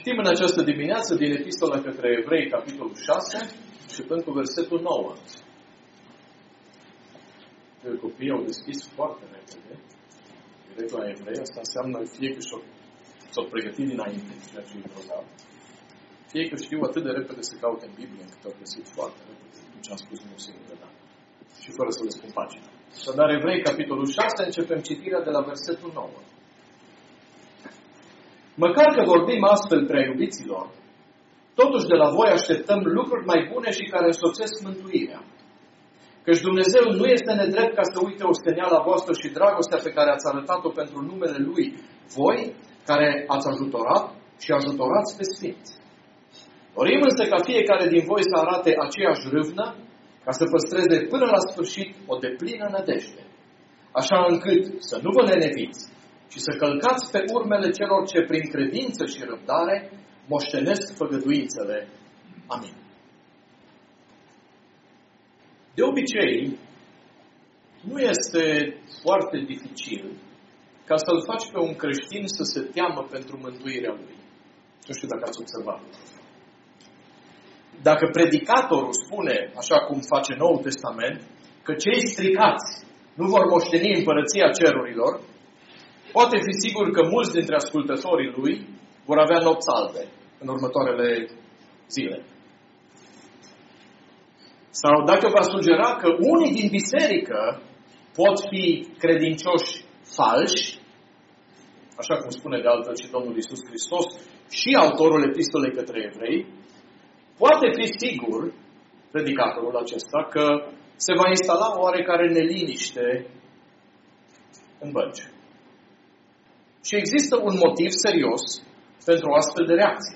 Citim în această dimineață din Epistola către Evrei, capitolul 6, începând cu versetul 9. Copiii au deschis foarte repede. Direct la Evrei, asta înseamnă fie că s-au pregătit dinainte, ceea ce e grozav. Fie că știu atât de repede să caute în Biblie, încât au găsit foarte repede ce am spus nu singură dată. Și fără să le spun pagina. Dar Evrei, capitolul 6, începem citirea de la versetul 9. Măcar că vorbim astfel, prea iubiților, totuși de la voi așteptăm lucruri mai bune și care însoțesc mântuirea. Căci Dumnezeu nu este nedrept ca să uite osteneala voastră și dragostea pe care ați arătat-o pentru numele Lui, voi care ați ajutorat și ajutorați pe sfinți. Dorim însă ca fiecare din voi să arate aceeași râvnă, ca să păstreze până la sfârșit o deplină nădejde, așa încât să nu vă leneviți, și să călcați pe urmele celor ce prin credință și răbdare moștenesc făgăduințele. Amin. De obicei, nu este foarte dificil ca să-l faci pe un creștin să se teamă pentru mântuirea lui. Nu știu dacă ați observat. Dacă predicatorul spune, așa cum face Noul Testament, că cei stricați nu vor moșteni împărăția cerurilor, poate fi sigur că mulți dintre ascultătorii lui vor avea nopți albe în următoarele zile. Sau dacă va sugera că unii din biserică pot fi credincioși falși, așa cum spune de altfel și Domnul Iisus Hristos și autorul epistolei către evrei, poate fi sigur, predicatorul acesta, că se va instala oarecare neliniște în bănci. Și există un motiv serios pentru o astfel de reacție.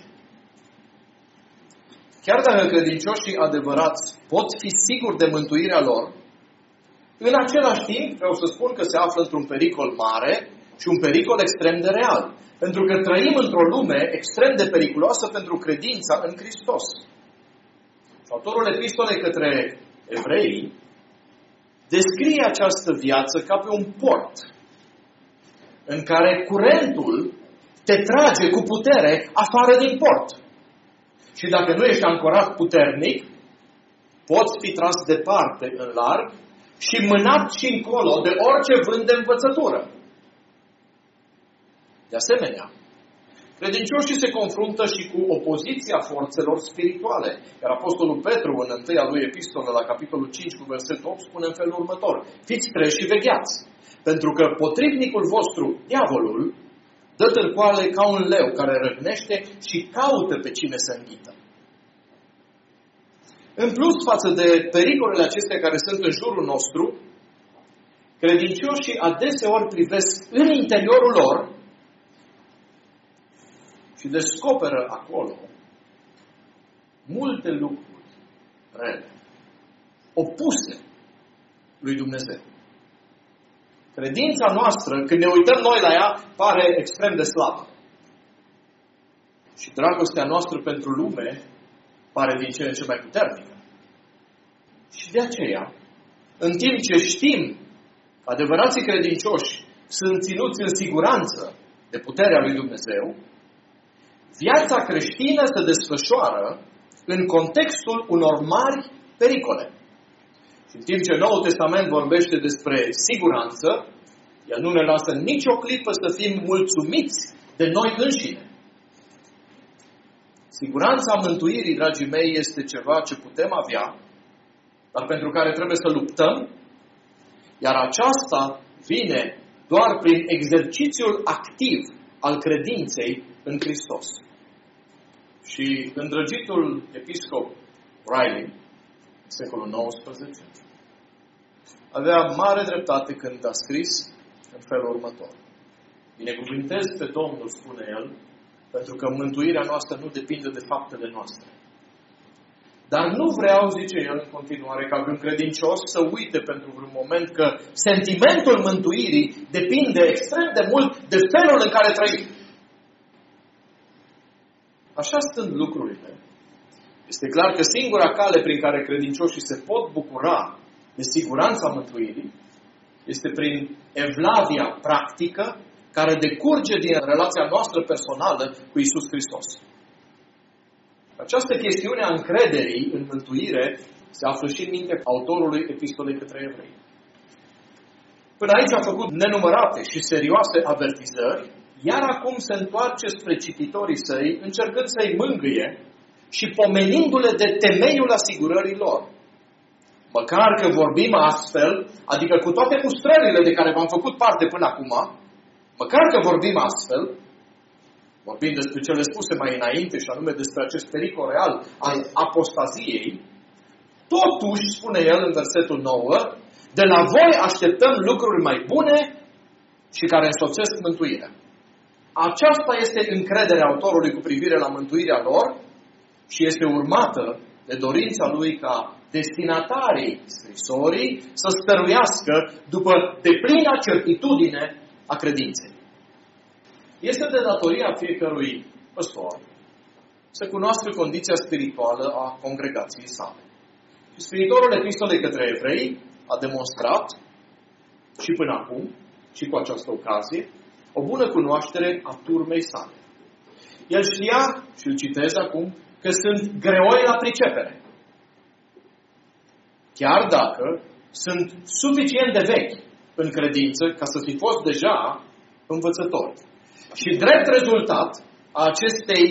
Chiar dacă credincioșii adevărați pot fi siguri de mântuirea lor, în același timp vreau să spun că se află într-un pericol mare și un pericol extrem de real. Pentru că trăim într-o lume extrem de periculoasă pentru credința în Hristos. Și autorul epistolei către evrei descrie această viață ca pe un port în care curentul te trage cu putere afară din port. Și dacă nu ești ancorat puternic, poți fi tras departe în larg și mânat și încolo de orice vânt de învățătură. De asemenea, credincioșii se confruntă și cu opoziția forțelor spirituale. Iar Apostolul Petru, în întâia lui epistolă, la capitolul 5, cu versetul 8, spune în felul următor: fiți treji și vegheați, pentru că potrivnicul vostru, diavolul, dă târcoale ca un leu care răgnește și caută pe cine să înghită. În plus, față de pericolele acestea care sunt în jurul nostru, credincioșii adeseori privesc în interiorul lor și descoperă acolo multe lucruri rele, opuse lui Dumnezeu. Credința noastră, când ne uităm noi la ea, pare extrem de slabă. Și dragostea noastră pentru lume pare din ce în ce mai puternică. Și de aceea, în timp ce știm că adevărații credincioși sunt ținuți în siguranță de puterea lui Dumnezeu, viața creștină se desfășoară în contextul unor mari pericole. Și în timp ce Noul Testament vorbește despre siguranță, el nu ne lasă nicio clipă să fim mulțumiți de noi înșine. Siguranța mântuirii, dragii mei, este ceva ce putem avea, dar pentru care trebuie să luptăm, iar aceasta vine doar prin exercițiul activ al credinței în Hristos. Și îndrăgitul episcop Riley, în secolul XIX, avea mare dreptate când a scris în felul următor: binecuvântez pe Domnul, spune el, pentru că mântuirea noastră nu depinde de faptele noastre. Dar nu vreau, zice el în continuare, ca un credincios să uite pentru vreun moment că sentimentul mântuirii depinde extrem de mult de felul în care trăim. Așa stând lucrurile, este clar că singura cale prin care credincioșii se pot bucura de siguranța mântuirii este prin evlavia practică care decurge din relația noastră personală cu Iisus Hristos. Această chestiune a încrederii în mântuire se află și în mintea autorului epistolei către evrei. Până aici a făcut nenumărate și serioase avertizări, iar acum se întoarce spre cititorii săi, încercând să-i mângâie și pomenindu-le de temeiul asigurării lor. Măcar că vorbim astfel, adică cu toate mustrările de care v-am făcut parte până acum, măcar că vorbim astfel, vorbim despre cele spuse mai înainte și anume despre acest pericol real al apostaziei, totuși, spune el în versetul 9, de la voi așteptăm lucruri mai bune și care însoțesc mântuirea. Aceasta este încrederea autorului cu privire la mântuirea lor și este urmată de dorința lui ca destinatarii scrisorii să stăruiască după deplina certitudine a credinței. Este de datoria fiecărui păstor să cunoască condiția spirituală a congregației sale. Și scriitorul epistolei către evrei a demonstrat și până acum, și cu această ocazie, o bună cunoaștere a turmei sale. El știa, și îl citez acum, că sunt greoi la pricepere. Chiar dacă sunt suficient de vechi în credință ca să fi fost deja învățători. Și drept rezultat a acestei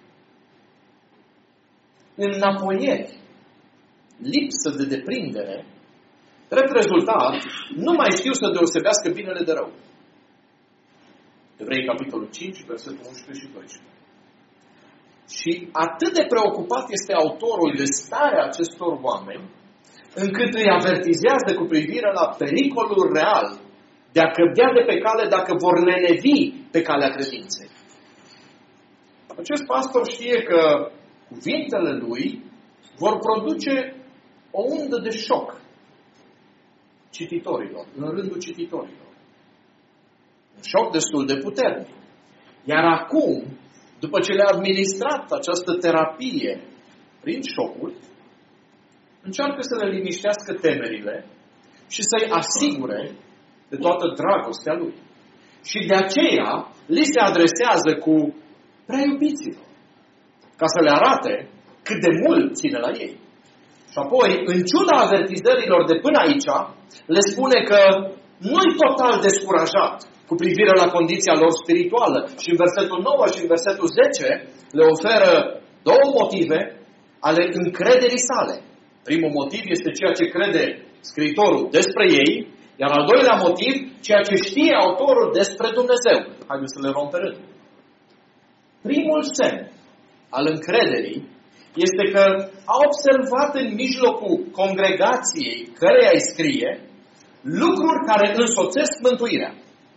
înapoieri, lipsă de deprindere, drept rezultat, nu mai știu să deosebească binele de rău. Evrei, capitolul 5, versetul 11 și 12. Și atât de preocupat este autorul de starea acestor oameni, încât îi avertizează cu privire la pericolul real de a cădea de pe cale dacă vor lenevi pe calea credinței. Acest pastor știe că cuvintele lui vor produce o undă de șoc cititorilor, în rândul cititorilor. Un șoc destul de puternic. Iar acum, după ce le-a administrat această terapie prin șocuri, încearcă să le liniștească temerile și să-i asigure de toată dragostea lui. Și de aceea li se adresează cu prea iubiților, ca să le arate cât de mult ține la ei. Și apoi, în ciuda avertizărilor de până aici, le spune că nu-i total descurajat cu privire la condiția lor spirituală. Și în versetul 9 și în versetul 10 le oferă două motive ale încrederii sale. Primul motiv este ceea ce crede scriitorul despre ei, iar al doilea motiv, ceea ce știe autorul despre Dumnezeu. Haideți să le luăm pe rând. Primul semn al încrederii este că a observat în mijlocul congregației căreia îi scrie lucruri care însoțesc mântuirea.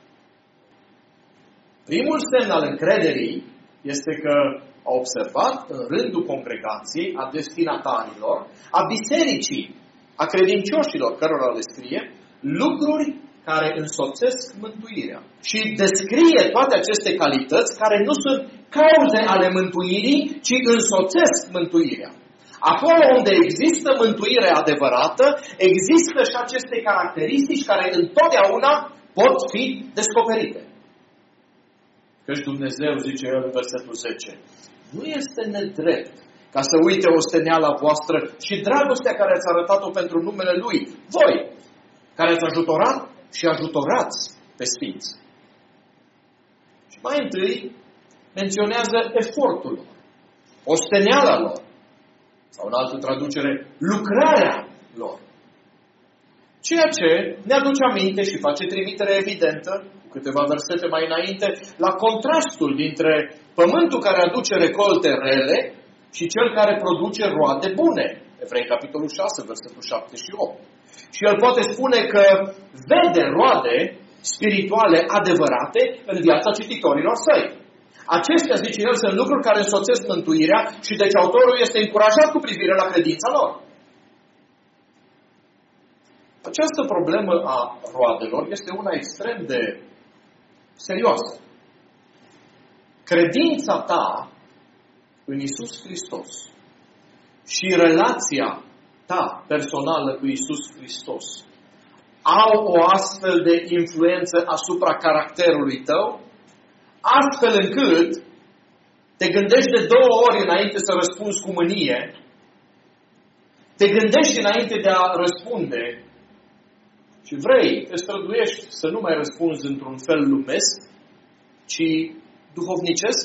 Primul semn al încrederii este că a observat în rândul congregației, a destinatarilor, a bisericii, a credincioșilor cărora le scrie, lucruri care însoțesc mântuirea. Și descrie toate aceste calități care nu sunt cauze ale mântuirii, ci însoțesc mântuirea. Acolo unde există mântuire adevărată, există și aceste caracteristici care întotdeauna pot fi descoperite. Căci Dumnezeu, zice el în versetul 10, nu este nedrept ca să uite osteneala voastră și dragostea care ați arătat-o pentru numele Lui, voi, care ați ajutorat și ajutorați pe sfinți. Și mai întâi menționează efortul lor, osteneala lor, sau în altă traducere, lucrarea lor. Ceea ce ne aduce aminte și face trimitere evidentă, cu câteva versete mai înainte, la contrastul dintre pământul care aduce recolte rele și cel care produce roade bune. Evrei, capitolul 6, versetul 7 și 8. Și el poate spune că vede roade spirituale adevărate în viața cititorilor săi. Acestea, zice el, sunt lucruri care însoțesc mântuirea și deci autorul este încurajat cu privire la credința lor. Această problemă a roadelor este una extrem de serioasă. Credința ta în Iisus Hristos și relația ta personală cu Iisus Hristos au o astfel de influență asupra caracterului tău, astfel încât te gândești de 2 ori înainte să răspunzi cu mânie, te gândești înainte de a răspunde și vrei, te străduiești să nu mai răspunzi într-un fel lumesc, ci duhovnicesc.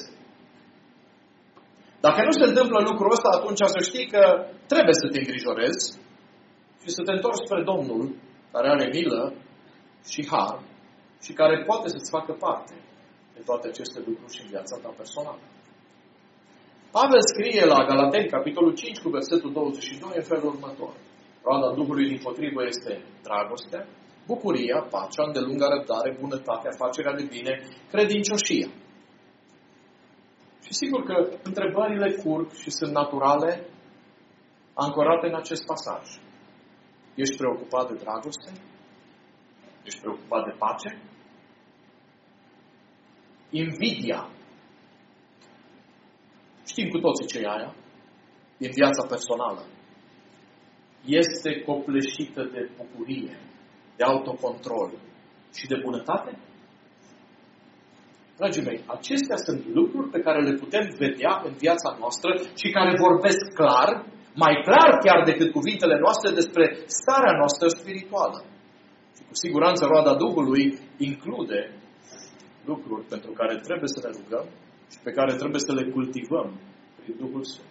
Dacă nu se întâmplă lucrul ăsta, atunci să știi că trebuie să te îngrijorezi și să te întorci spre Domnul, care are milă și har și care poate să-ți facă parte de toate aceste lucruri și în viața ta personală. Pavel scrie la Galateni, capitolul 5, cu versetul 22, în felul următor. Roada Duhului dimpotrivă este dragostea, bucuria, pacea, îndelunga răbdare, bunătatea, facerea de bine, credincioșia. Și sigur că întrebările curg și sunt naturale, ancorate în acest pasaj. Ești preocupat de dragoste? Ești preocupat de pace? Invidia. Știm cu toții ce e aia. Din viața personală. Este copleșită de bucurie, de autocontrol și de bunătate? Dragii mei, acestea sunt lucruri pe care le putem vedea în viața noastră și care vorbesc clar, mai clar chiar decât cuvintele noastre, despre starea noastră spirituală. Și cu siguranță roada Duhului include lucruri pentru care trebuie să ne rugăm și pe care trebuie să le cultivăm prin Duhul Sfânt.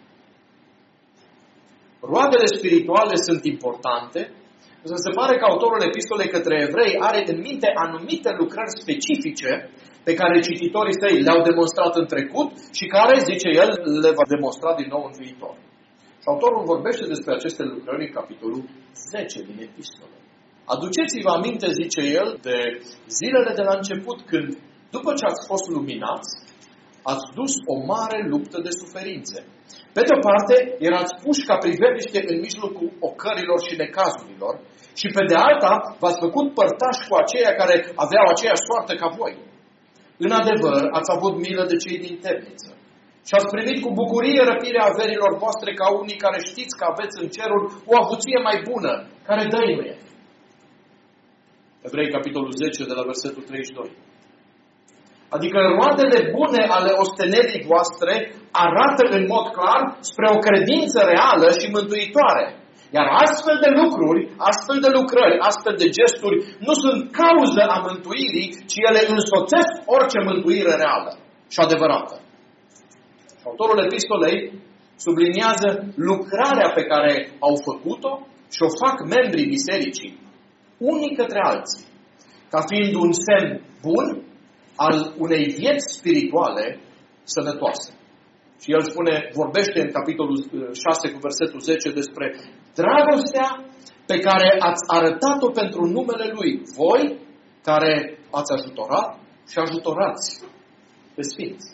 Roadele spirituale sunt importante, însă se pare că autorul epistolei către evrei are în minte anumite lucrări specifice pe care cititorii săi le-au demonstrat în trecut și care, zice el, le va demonstra din nou în viitor. Și autorul vorbește despre aceste lucrări în capitolul 10 din epistolă. Aduceți-vă aminte, zice el, de zilele de la început, când, după ce ați fost luminați, ați dus o mare luptă de suferințe. Pe de o parte, erați puși ca priveliște în mijlocul ocărilor și necazurilor și pe de alta, v-ați făcut părtași cu aceia care aveau aceeași soartă ca voi. În adevăr, ați avut milă de cei din temniță și ați primit cu bucurie răpirea averilor voastre ca unii care știți că aveți în cerul o avuție mai bună, care dăinuie. Evrei, capitolul 10, de la versetul 32. Adică roadele bune ale ostenerii voastre arată în mod clar spre o credință reală și mântuitoare. Iar astfel de lucruri, astfel de lucrări, astfel de gesturi nu sunt cauză a mântuirii, ci ele însoțesc orice mântuire reală și adevărată. Și autorul epistolei subliniază lucrarea pe care au făcut-o și o fac membrii bisericii, unii către alții, ca fiind un semn bun al unei vieți spirituale sănătoase. Și el vorbește în capitolul 6 cu versetul 10 despre dragostea pe care ați arătat-o pentru numele Lui. Voi care ați ajutorat și ajutorați pe Sfinți.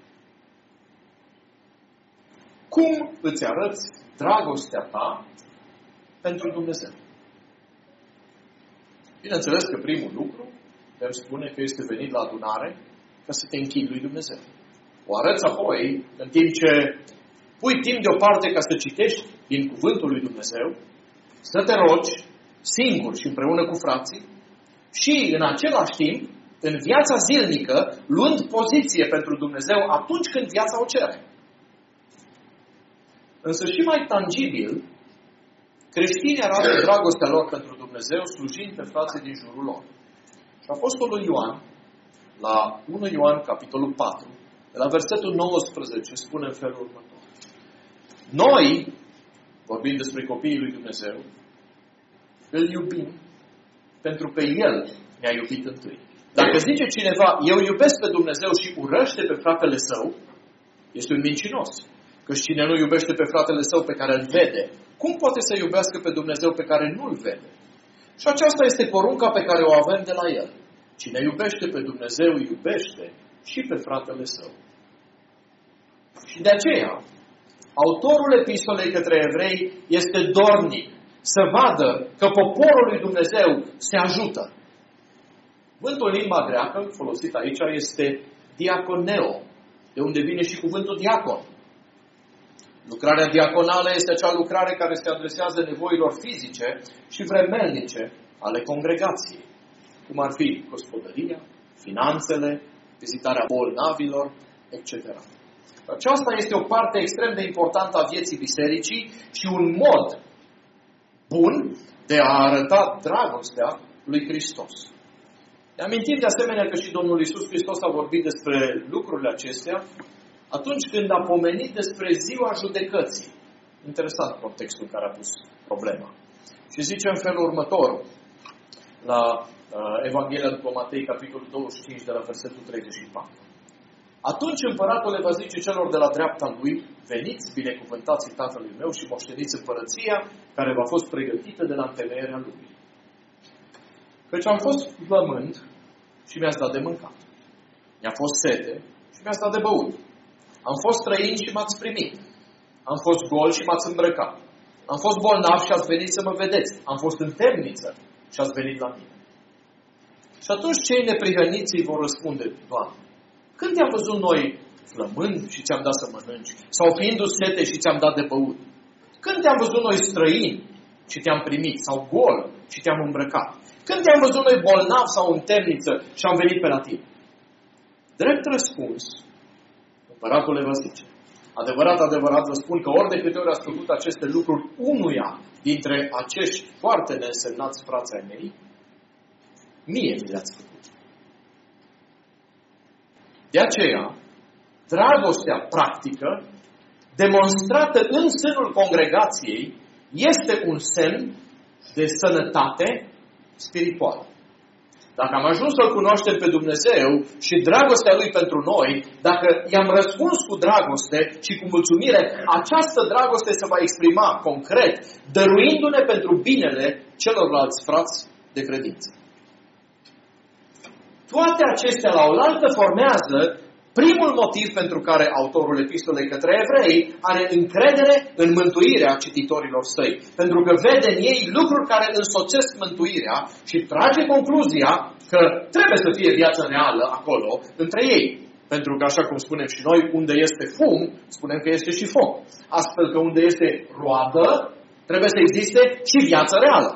Cum îți arăți dragostea ta pentru Dumnezeu? Bineînțeles că primul lucru îmi spune că este venit la adunare ca să te închini lui Dumnezeu. O arăți apoi, în timp ce pui timp deoparte ca să citești din cuvântul lui Dumnezeu, să te rogi singur și împreună cu frații și în același timp, în viața zilnică, luând poziție pentru Dumnezeu atunci când viața o cere. Însă și mai tangibil, creștinii arată dragostea lor pentru Dumnezeu slujind pe frații din jurul lor. Și Apostolul Ioan, la 1 Ioan, capitolul 4, de la versetul 19, spune în felul următor. Noi, vorbind despre copiii lui Dumnezeu, îl iubim pentru că El ne-a iubit întâi. Dacă zice cineva, eu iubesc pe Dumnezeu și urăște pe fratele său, este un mincinos. Căci cine nu iubește pe fratele său pe care îl vede, cum poate să iubească pe Dumnezeu pe care nu-l vede? Și aceasta este porunca pe care o avem de la El. Cine iubește pe Dumnezeu, iubește și pe fratele său. Și de aceea, autorul epistolei către evrei este dornic să vadă că poporul lui Dumnezeu se ajută. Cuvântul în limba greacă folosit aici este diaconeo, de unde vine și cuvântul diacon. Lucrarea diaconală este acea lucrare care se adresează nevoilor fizice și vremelnice ale congregației, cum ar fi gospodăria, finanțele, vizitarea bolnavilor, etc. Aceasta este o parte extrem de importantă a vieții bisericii și un mod bun de a arăta dragostea lui Hristos. Ne amintim de asemenea că și Domnul Iisus Hristos a vorbit despre lucrurile acestea atunci când a pomenit despre ziua judecății. Interesant contextul în care a pus problema. Și zice în felul următor, la Evanghelia după Matei, capitolul 25, de la versetul 34. Atunci împăratul le va zice celor de la dreapta lui, veniți, binecuvântați Tatălui meu și moșteniți împărăția care v-a fost pregătită de la întemeierea lumii. Căci am fost flămând și mi-ați dat de mâncat. Mi-a fost sete și mi-ați dat de băut. Am fost străin și m-ați primit. Am fost gol și m-ați îmbrăcat. Am fost bolnav și ați venit să mă vedeți. Am fost în temniță și ați venit la mine. Și atunci cei neprihăniți vor răspunde, Doamne, când te-am văzut noi flămând și ți-am dat să mănânci? Sau fiindu-ți sete și ți-am dat de băut? Când te-am văzut noi străini și te-am primit? Sau gol și te-am îmbrăcat? Când te-am văzut noi bolnav sau în temniță și am venit pe la tine? Drept răspuns, împăratul le va zice, adevărat, adevărat vă spun că ori de câte ori ați făcut aceste lucruri unuia dintre acești foarte neînsemnați frați ai mei, mie mi le-ați făcut. De aceea, dragostea practică, demonstrată în sânul congregației, este un semn de sănătate spirituală. Dacă am ajuns să-L cunoaștem pe Dumnezeu și dragostea Lui pentru noi, dacă i-am răspuns cu dragoste și cu mulțumire, această dragoste se va exprima concret, dăruindu-ne pentru binele celorlalți frați de credință. Toate acestea la oaltă formează primul motiv pentru care autorul epistolei către evrei are încredere în mântuirea cititorilor săi. Pentru că vede în ei lucruri care însoțesc mântuirea și trage concluzia că trebuie să fie viață reală acolo între ei. Pentru că, așa cum spunem și noi, unde este fum, spunem că este și foc. Astfel că unde este roadă, trebuie să existe și viață reală.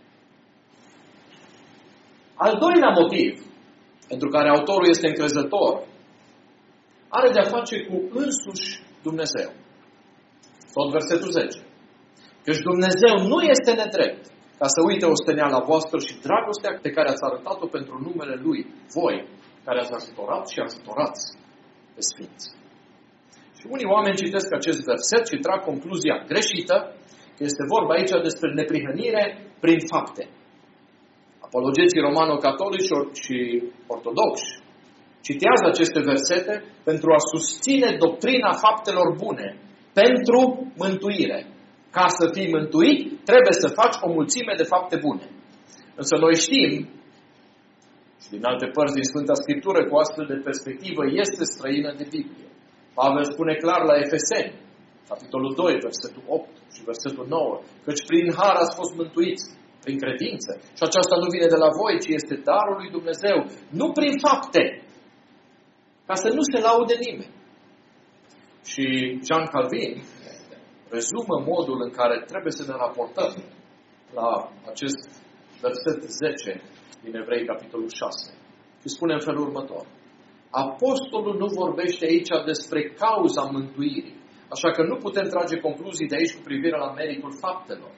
Al doilea motiv pentru care autorul este încrezător are de-a face cu însuși Dumnezeu. Tot versetul 10. Căci Dumnezeu nu este nedrept ca să uite osteneala voastră și dragostea pe care ați arătat-o pentru numele Lui, voi, care ați ajutorat și ajutorați pe Sfinți. Și unii oameni citesc acest verset și trag concluzia greșită că este vorba aici despre neprihănire prin fapte. Apologeții romano-catolici și ortodoxi citează aceste versete pentru a susține doctrina faptelor bune pentru mântuire. Ca să fii mântuit, trebuie să faci o mulțime de fapte bune. Însă noi știm, și din alte părți din Sfânta Scriptură, cu astfel de perspectivă este străină de Biblie. Pavel spune clar la Efeseni, capitolul 2, versetul 8 și versetul 9, căci prin har ați fost mântuiți, prin credință. Și aceasta nu vine de la voi, ci este darul lui Dumnezeu, nu prin fapte, ca să nu se laude nimeni. Și Jean Calvin rezumă modul în care trebuie să ne raportăm la acest verset 10 din Evrei, capitolul 6. Și spune în felul următor. Apostolul nu vorbește aici despre cauza mântuirii, așa că nu putem trage concluzii de aici cu privire la meritul faptelor.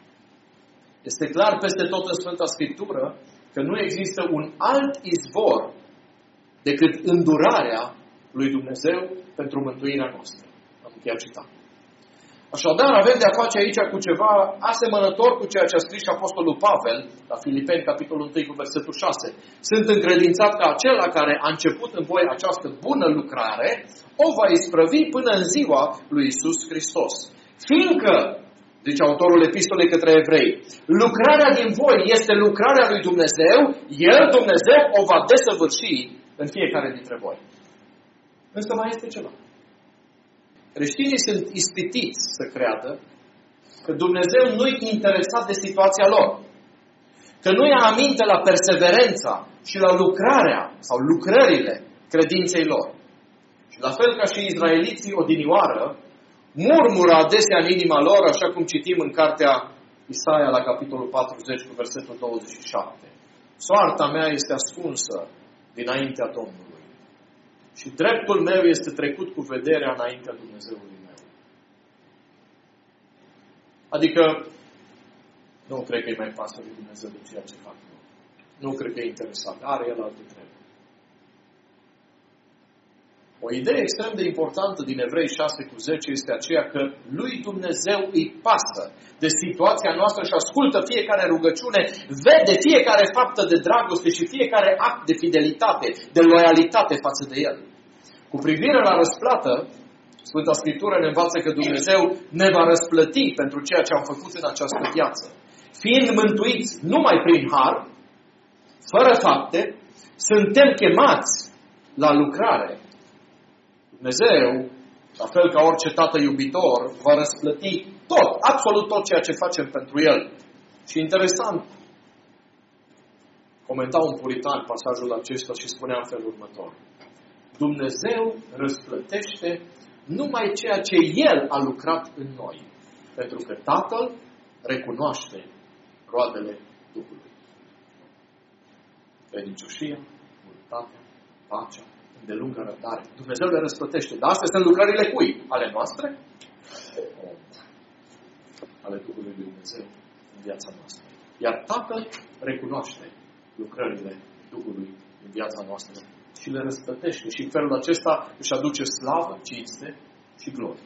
Este clar peste tot în Sfânta Scriptură că nu există un alt izvor decât îndurarea lui Dumnezeu pentru mântuirea noastră. Am încheiat citatul. Așadar, avem de a face aici cu ceva asemănător cu ceea ce a scris și Apostolul Pavel la Filipeni, capitolul 1 cu versetul 6. Sunt încredințat că acela care a început în voi această bună lucrare o va isprăvi până în ziua lui Iisus Hristos. Fiindcă, zice autorul epistolei către evrei, lucrarea din voi este lucrarea lui Dumnezeu, El, Dumnezeu, o va desăvârși în fiecare dintre voi. Însă mai este ceva. Creștinii sunt ispitiți să creadă că Dumnezeu nu-i interesat de situația lor. Că nu ia aminte la perseverența și la lucrarea sau lucrările credinței lor. Și la fel ca și izraeliții odinioară, murmură adesea în inima lor, așa cum citim în cartea Isaia la capitolul 40 cu versetul 27. Soarta mea este ascunsă dinaintea Domnului. Și dreptul meu este trecut cu vederea înaintea Dumnezeului meu. Adică, nu cred că îi mai pasă lui Dumnezeu de ceea ce fac eu. Nu cred că e interesat. Are el alte treburi. O idee extrem de importantă din Evrei 6:10 este aceea că lui Dumnezeu îi pasă de situația noastră și ascultă fiecare rugăciune, vede fiecare faptă de dragoste și fiecare act de fidelitate, de loialitate față de El. Cu privire la răsplată, Sfânta Scriptură ne învață că Dumnezeu ne va răsplăti pentru ceea ce am făcut în această viață. Fiind mântuiți numai prin har, fără fapte, suntem chemați la lucrare. Dumnezeu, la fel ca orice tată iubitor, va răsplăti tot, absolut tot ceea ce facem pentru El. Și interesant, comenta un puritan pasajul acesta și spunea în felul următor. Dumnezeu răsplătește numai ceea ce El a lucrat în noi, pentru că Tatăl recunoaște roadele Duhului. Credincioșia, bunătatea, pacea, îndelungă răbdare. Dumnezeu le răsplătește. Dar astea sunt lucrările cui? Ale noastre? Ale Duhului lui Dumnezeu în viața noastră. Iar Tatăl recunoaște lucrările Duhului în viața noastră și le răsplătește. Și în felul acesta își aduce slavă, cinste și glorie.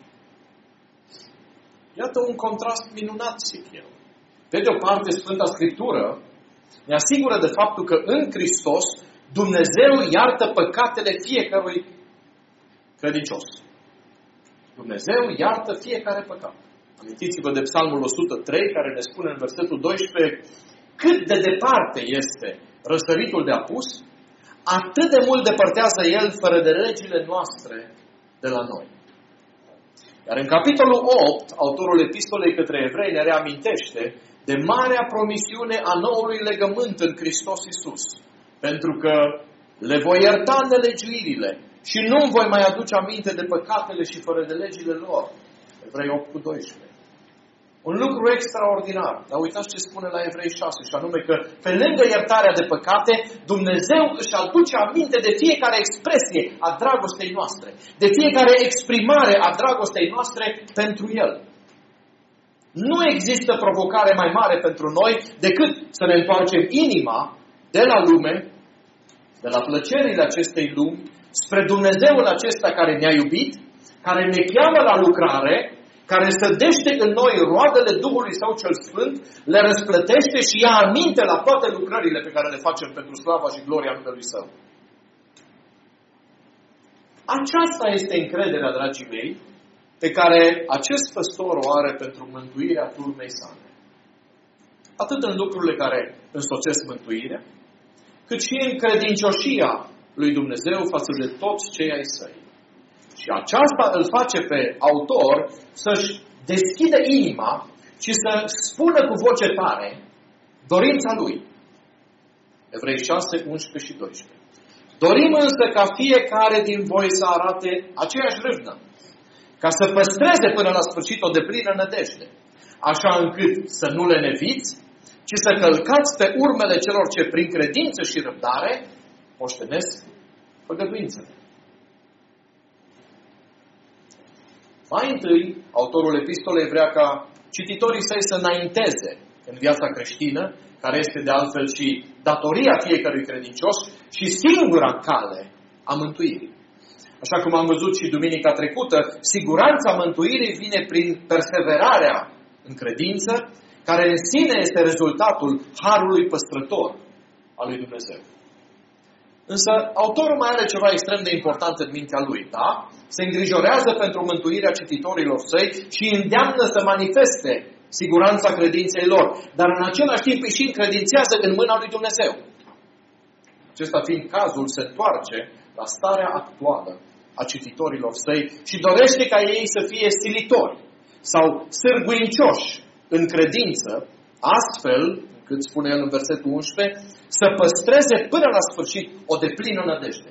Iată un contrast minunat, zic eu. Pe de o parte, Sfânta Scriptură ne asigură de faptul că în Hristos Dumnezeu iartă păcatele fiecărui credincios. Dumnezeu iartă fiecare păcat. Amintiți-vă de Psalmul 103, care ne spune în versetul 12 cât de departe este răsăritul de apus, atât de mult depărtează El fără de legile noastre de la noi. Iar în capitolul 8, autorul epistolei către evrei ne reamintește de marea promisiune a noului legământ în Hristos Iisus. Pentru că le voi ierta nelegiuirile și nu voi mai aduce aminte de păcatele și fără de legile lor. Evrei 8:12. Un lucru extraordinar. Dar uitați ce spune la Evrei 6, și anume că pe lângă iertarea de păcate, Dumnezeu își aduce aminte de fiecare expresie a dragostei noastre, de fiecare exprimare a dragostei noastre pentru El. Nu există provocare mai mare pentru noi decât să ne întoarcem inima de la lume, de la plăcerile acestei lumi, spre Dumnezeul acesta care ne-a iubit, care ne cheamă la lucrare, care sădește în noi roadele Duhului Său cel Sfânt, le răsplătește și ia aminte la toate lucrările pe care le facem pentru slava și gloria numelui Său. Aceasta este încrederea, dragii mei, pe care acest păstor o are pentru mântuirea turmei sale. Atât în lucrurile care însoțesc mântuirea, cât și în credincioșia lui Dumnezeu față de toți cei ai Săi. Și aceasta îl face pe autor să-și deschidă inima și să spună cu voce tare dorința lui. Evrei 6, 11 și 12. Dorim însă ca fiecare din voi să arate aceeași râvnă, ca să păstreze până la sfârșit o deplină nădejde, așa încât să nu le neviți, ci să călcați pe urmele celor ce prin credință și răbdare moștenesc făgăduințele. Mai întâi, autorul epistolei vrea ca cititorii săi să înainteze în viața creștină, care este de altfel și datoria fiecărui credincios și singura cale a mântuirii. Așa cum am văzut și duminica trecută, siguranța mântuirii vine prin perseverarea în credință, care în sine este rezultatul harului păstrător al lui Dumnezeu. Însă, autorul mai are ceva extrem de important în mintea lui, da? Se îngrijorează pentru mântuirea cititorilor săi și îndeamnă să manifeste siguranța credinței lor, dar în același timp îi și încredințează în mâna lui Dumnezeu. Acesta fiind cazul, se întoarce la starea actuală a cititorilor săi și dorește ca ei să fie stilitori sau sârguincioși în credință, astfel, cât spune el în versetul 11, să păstreze până la sfârșit o deplină nădejde.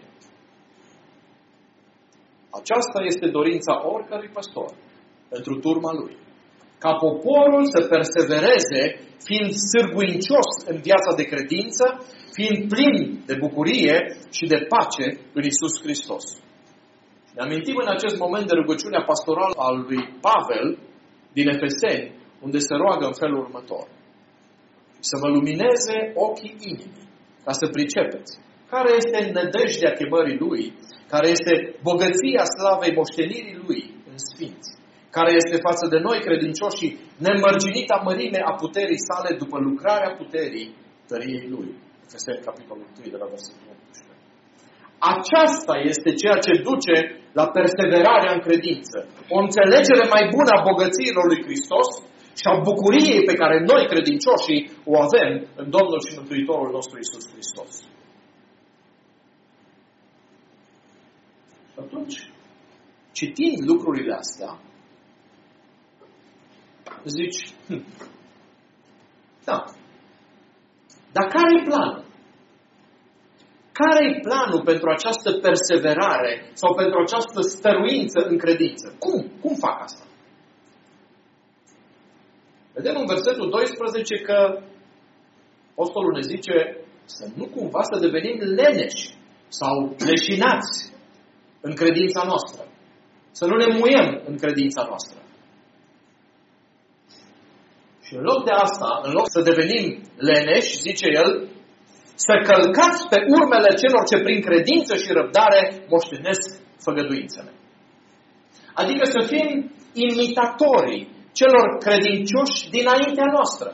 Aceasta este dorința oricărui păstor pentru turma lui. Ca poporul să persevereze, fiind sârguincios în viața de credință, fiind plini de bucurie și de pace în Iisus Hristos. Ne amintim în acest moment de rugăciunea pastorală al lui Pavel din Efeseni, unde se roagă în felul următor. Să vă lumineze ochii inimii, ca să pricepeți care este nădejdea chemării Lui, care este bogăția slavei moștenirii Lui în sfinți, care este față de noi credincioșii nemărginita mărime a puterii sale după lucrarea puterii tăriei Lui. Efeseni, capitolul 1, de la versetul 18. Aceasta este ceea ce duce la perseverarea în credință. O înțelegere mai bună a bogățiilor lui Hristos și a bucuriei pe care noi, credincioșii, o avem în Domnul și Mântuitorul nostru Iisus Hristos. Și atunci, citind lucrurile astea, zici, da, dar care-i planul? Care-i planul pentru această perseverare sau pentru această stăruință în credință? Cum fac asta? Vedem în versetul 12 că apostolul ne zice să nu cumva să devenim leneși sau leșinați în credința noastră. Să nu ne muiem în credința noastră. Și în loc de asta, în loc să devenim leneși, zice el, să călcați pe urmele celor ce prin credință și răbdare moștenesc făgăduințele. Adică să fim imitatorii celor credincioși dinaintea noastră.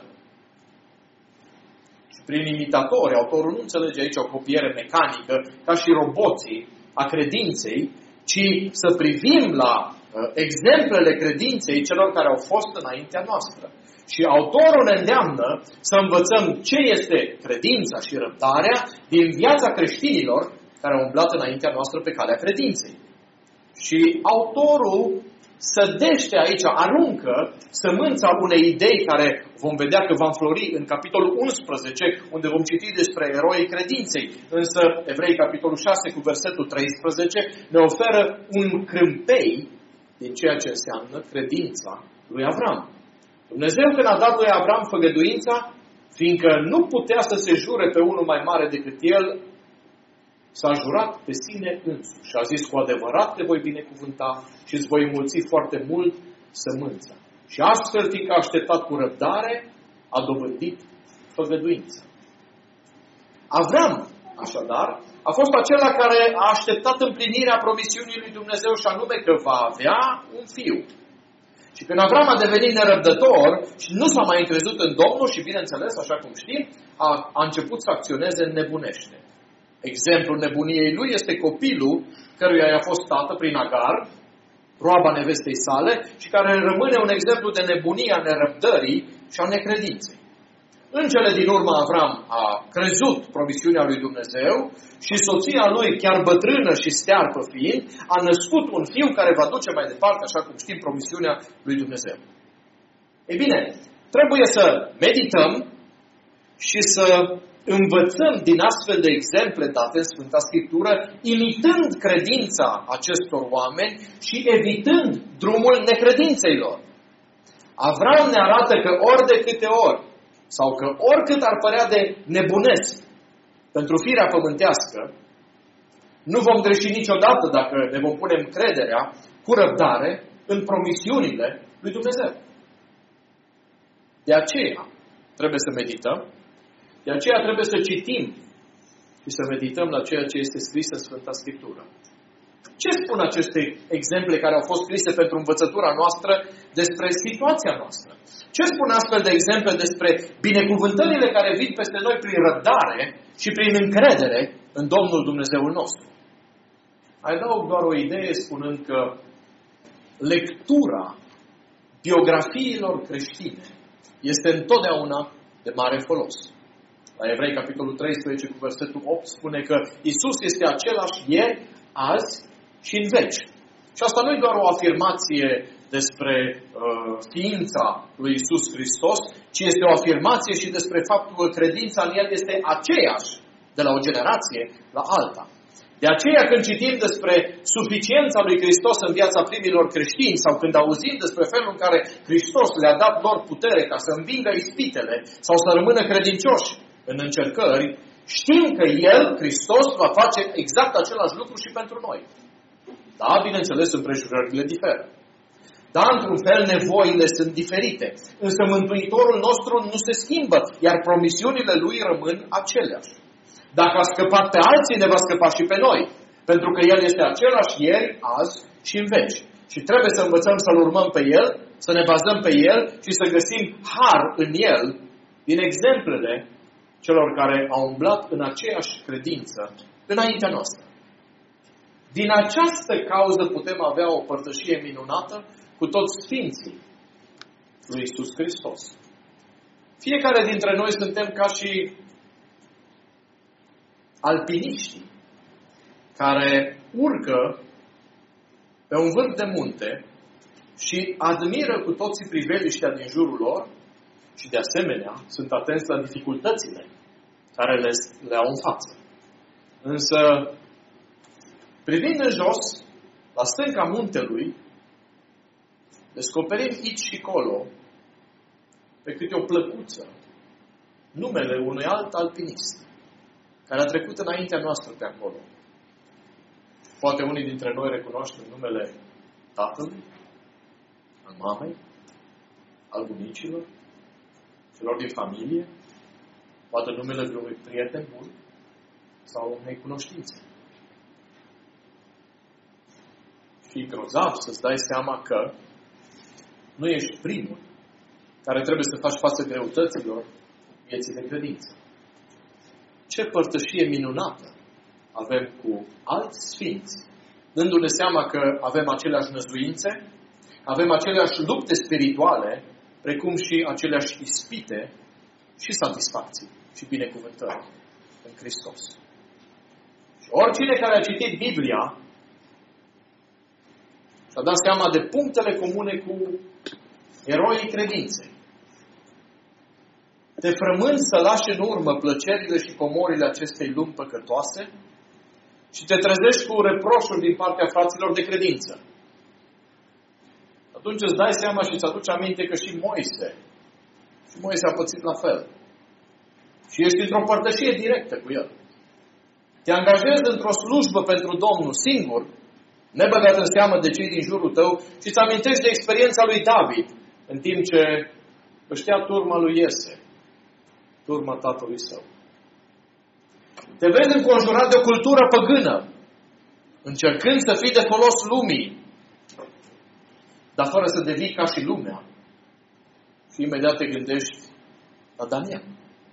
Și prin imitatori, autorul nu înțelege aici o copiere mecanică, ca și roboții a credinței, ci să privim la exemplele credinței celor care au fost înaintea noastră. Și autorul ne îndeamnă să învățăm ce este credința și răbdarea din viața creștinilor care au umblat înaintea noastră pe calea credinței. Și autorul sădește aici, aruncă sămânța unei idei care vom vedea că va înflori în capitolul 11, unde vom citi despre eroii credinței. Însă Evrei, capitolul 6, cu versetul 13, ne oferă un crâmpei din ceea ce înseamnă credința lui Avram. Dumnezeu, când a dat lui Avram făgăduința, fiindcă nu putea să se jure pe unul mai mare decât el, s-a jurat pe sine însuși și a zis: cu adevărat te voi binecuvânta și îți voi înmulți foarte mult sămânța. Și astfel, fiindcă a așteptat cu răbdare, a dobândit făgăduința. Avram, așadar, a fost acela care a așteptat împlinirea promisiunii lui Dumnezeu și anume că va avea un fiu. Și când Avram a devenit nerăbdător și nu s-a mai încrezut în Domnul și, bineînțeles, așa cum știm, a început să acționeze nebunește. Exemplul nebuniei lui este copilul căruia i-a fost tată prin Agar, roaba nevestei sale, și care rămâne un exemplu de nebunie a nerăbdării și a necredinței. În cele din urmă, Avram a crezut promisiunea lui Dumnezeu și soția lui, chiar bătrână și stearpă fiind, a născut un fiu care va duce mai departe, așa cum știm, promisiunea lui Dumnezeu. Ei bine, trebuie să medităm și să învățăm din astfel de exemple date în Sfânta Scriptură, imitând credința acestor oameni și evitând drumul necredinței lor. Avram ne arată că ori de câte ori, sau că oricât ar părea de nebunesc pentru firea pământească, nu vom greși niciodată dacă ne vom pune încrederea cu răbdare în promisiunile lui Dumnezeu. De aceea trebuie să medităm, de aceea trebuie să citim și să medităm la ceea ce este scris în Sfânta Scriptură. Ce spun aceste exemple care au fost scrise pentru învățătura noastră despre situația noastră? Ce spun astfel de exemple despre binecuvântările care vin peste noi prin răbdare și prin încredere în Domnul Dumnezeul nostru? Adaug doar o idee spunând că lectura biografiilor creștine este întotdeauna de mare folos. La Evrei, capitolul 13, cu versetul 8, spune că Iisus este același ieri, azi și în veci. Și asta nu e doar o afirmație despre ființa lui Iisus Hristos, ci este o afirmație și despre faptul că credința în El este aceeași de la o generație la alta. De aceea când citim despre suficiența lui Hristos în viața primilor creștini sau când auzim despre felul în care Hristos le-a dat lor putere ca să învingă ispitele sau să rămână credincioși în încercări, știm că El, Hristos, va face exact același lucru și pentru noi. Da, bineînțeles, împrejurările diferă. Da, într-un fel, nevoile sunt diferite. Însă Mântuitorul nostru nu se schimbă, iar promisiunile Lui rămân aceleași. Dacă a scăpat pe alții, ne va scăpa și pe noi. Pentru că El este același ieri, azi și în veci. Și trebuie să învățăm să-L urmăm pe El, să ne bazăm pe El și să găsim har în El din exemplele celor care au umblat în aceeași credință înaintea noastră. Din această cauză putem avea o părtășie minunată cu toți sfinții lui Iisus Hristos. Fiecare dintre noi suntem ca și alpiniștii care urcă pe un vârf de munte și admiră cu toții priveliștea din jurul lor și de asemenea sunt atenți la dificultățile care le au în față. Însă, privind în jos, la stânca muntelui, descoperim aici și colo, pe câte o plăcuță, numele unui alt alpinist, care a trecut înaintea noastră pe acolo. Poate unii dintre noi recunoaștem numele tatălui, al mamei, al bunicilor, celor din familie, poate numele vreunui prieten bun sau unei cunoștințe. Și grozav să-ți dai seama că nu ești primul care trebuie să faci față greutăților vieții de credință. Ce părtășie minunată avem cu alți sfinți, dându-ne seama că avem aceleași năzuințe, avem aceleași lupte spirituale, precum și aceleași ispite și satisfacții și binecuvântări în Hristos. Și oricine care a citit Biblia și-a dat seama de punctele comune cu eroii credinței, te frământ să lași în urmă plăcerile și comorile acestei lumi păcătoase și te trezești cu reproșuri din partea fraților de credință. Atunci îți dai seama și îți aduci aminte că și Moise a pățit la fel. Și ești într-o părtășie directă cu el. Te angajezi într-o slujbă pentru Domnul singur, nebăgat în seamă de cei din jurul tău, și îți amintești de experiența lui David, în timp ce ăștia turma lui Iese, turma tatălui său. Te vezi înconjurat de o cultură păgână, încercând să fii de folos lumii, dar fără să devii ca și lumea. Și imediat te gândești la Daniel.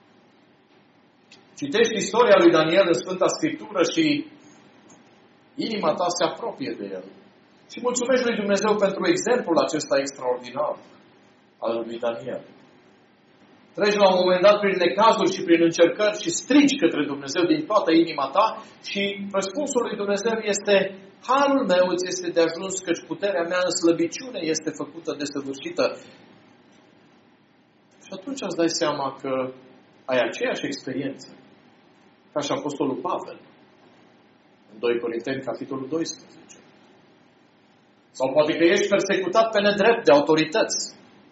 Citești istoria lui Daniel în Sfânta Scriptură și inima ta se apropie de el. Și mulțumești lui Dumnezeu pentru exemplul acesta extraordinar al lui Daniel. Treci la un moment dat prin necazuri și prin încercări și strigi către Dumnezeu din toată inima ta și răspunsul lui Dumnezeu este: harul meu îți este de ajuns, căci puterea mea în slăbiciune este făcută desăvârșită. Și atunci îți dai seama că ai aceeași experiență ca și Apostolul Pavel în 2 Corinteni, capitolul 12. Sau poate că ești persecutat pe nedrept de autorități.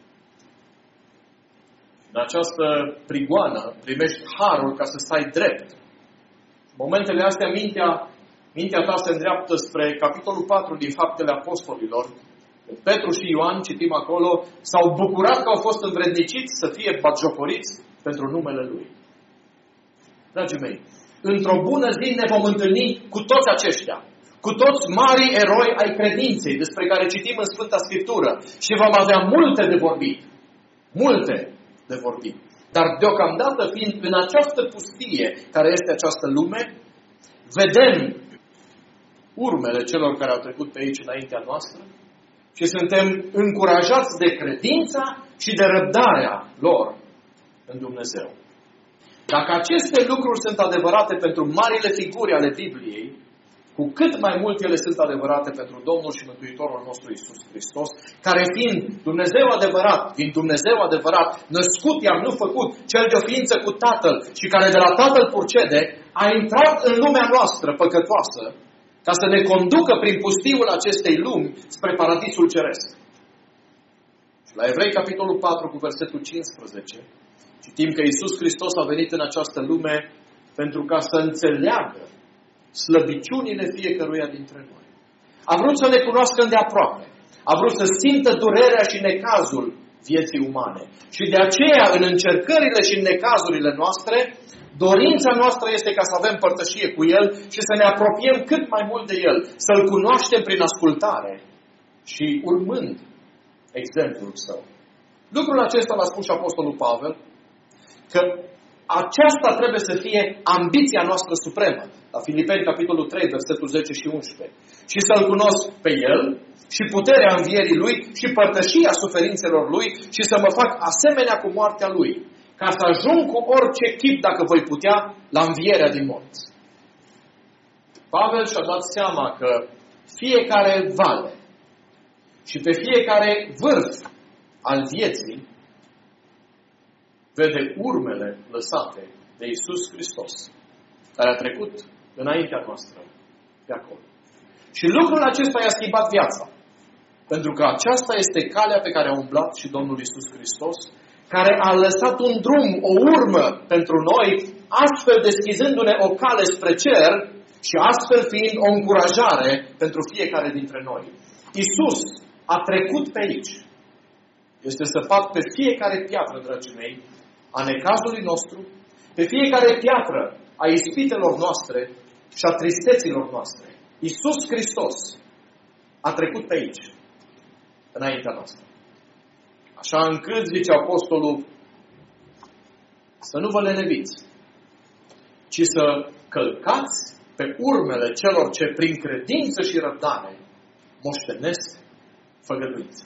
În această prigoană primești harul ca să stai drept. În momentele astea mintea ta se îndreaptă spre capitolul 4 din Faptele Apostolilor. Petru și Ioan, citim acolo, s-au bucurat că au fost învredniciți să fie batjocoriți pentru numele Lui. Dragii mei, într-o bună zi ne vom întâlni cu toți aceștia, cu toți marii eroi ai credinței despre care citim în Sfânta Scriptură și vom avea multe de vorbit. Multe de vorbit. Dar deocamdată, fiind în această pustie care este această lume, vedem urmele celor care au trecut pe aici înaintea noastră și suntem încurajați de credința și de răbdarea lor în Dumnezeu. Dacă aceste lucruri sunt adevărate pentru marile figuri ale Bibliei, cu cât mai mult ele sunt adevărate pentru Domnul și Mântuitorul nostru Iisus Hristos, care fiind Dumnezeu adevărat, născut, iar nu făcut, cel de o ființă cu Tatăl și care de la Tatăl purcede, a intrat în lumea noastră păcătoasă ca să ne conducă prin pustiul acestei lumi spre paradisul ceresc. Și la Evrei, capitolul 4, cu versetul 15, citim că Iisus Hristos a venit în această lume pentru ca să înțeleagă slăbiciunile fiecăruia dintre noi. A vrut să ne cunoască îndeaproape. A vrut să simtă durerea și necazul vieții umane. Și de aceea, în încercările și în necazurile noastre, dorința noastră este ca să avem părtășie cu El și să ne apropiem cât mai mult de El, să-L cunoaștem prin ascultare și urmând exemplul Său. Lucrul acesta l-a spus și Apostolul Pavel, că aceasta trebuie să fie ambiția noastră supremă. La Filipeni, capitolul 3, versetul 10 și 11. Și să-L cunosc pe El și puterea învierii Lui și părtășia suferințelor Lui și să mă fac asemenea cu moartea Lui, ca să ajung cu orice chip, dacă voi putea, la învierea din morți. Pavel și-a dat seama că fiecare vale și pe fiecare vârf al vieții vede urmele lăsate de Iisus Hristos, care a trecut înaintea noastră de acolo. Și lucrul acesta i-a schimbat viața. Pentru că aceasta este calea pe care a umblat și Domnul Iisus Hristos, care a lăsat un drum, o urmă pentru noi, astfel deschizându-ne o cale spre cer și astfel fiind o încurajare pentru fiecare dintre noi. Iisus a trecut pe aici. Este săpat pe fiecare piatră, dragii mei, a necazului nostru, pe fiecare piatră a ispitelor noastre și a tristeților noastre. Iisus Hristos a trecut pe aici, înaintea noastră. Așa încât, zice Apostolul, să nu vă leneviți, ci să călcați pe urmele celor ce prin credință și răbdare moștenesc făgăduință.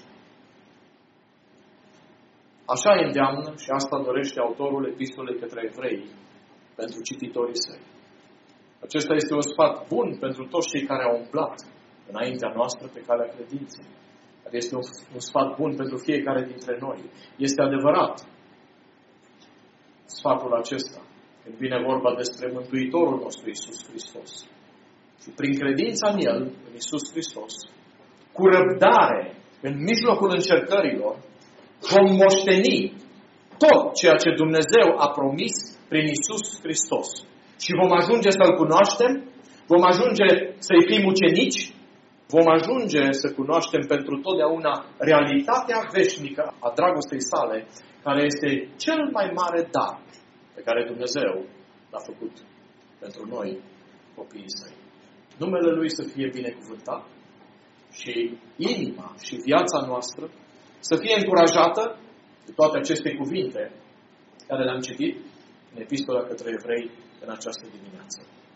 Așa îndeamnă și asta dorește autorul epistolei către evrei pentru cititorii săi. Acesta este un sfat bun pentru toți cei care au umblat înaintea noastră pe calea credinței. Este un sfat bun pentru fiecare dintre noi. Este adevărat sfatul acesta când vine vorba despre Mântuitorul nostru Iisus Hristos. Și prin credința în El, în Iisus Hristos, cu răbdare, în mijlocul încercărilor, vom moșteni tot ceea ce Dumnezeu a promis prin Iisus Hristos. Și vom ajunge să-L cunoaștem, vom ajunge să-i fim ucenici, vom ajunge să cunoaștem pentru totdeauna realitatea veșnică a dragostei sale, care este cel mai mare dar pe care Dumnezeu l-a făcut pentru noi, copiii Săi. Numele Lui să fie binecuvântat și inima și viața noastră să fie încurajată de toate aceste cuvinte care le-am citit în epistola către evrei în această dimineață.